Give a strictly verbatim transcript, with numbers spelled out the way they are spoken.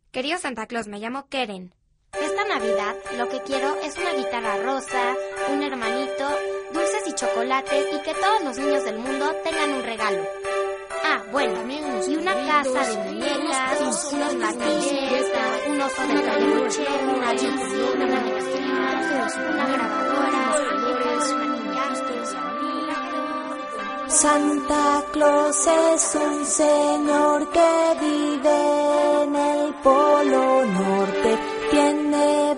Querido Santa Claus, me llamo Keren. Esta Navidad lo que quiero es una guitarra rosa, un hermanito, dulces y chocolates y que todos los niños del mundo tengan un regalo. Ah, bueno, y una casa de muñecas, unos martillos, un oso de peluche, una Disney, una máquina, una grabadora, unos maquillajes. Santa Claus es un señor que vive en el Polo Norte. Tiene